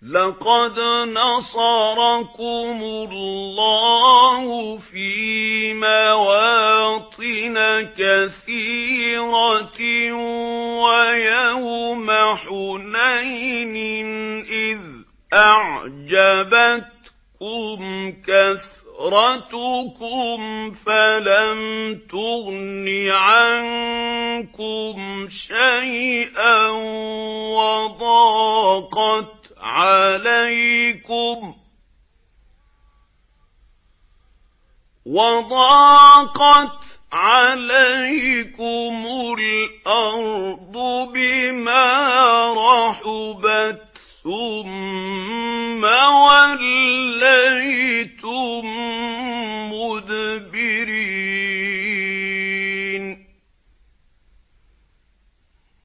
لقد نصركم الله في مواطن كثيرة ويوم حنين إذ أعجبتكم كثرتكم فلم تغن عنكم شيئا وضاقت عليكم الأرض بما رحبت ثم وليتم مدبرين.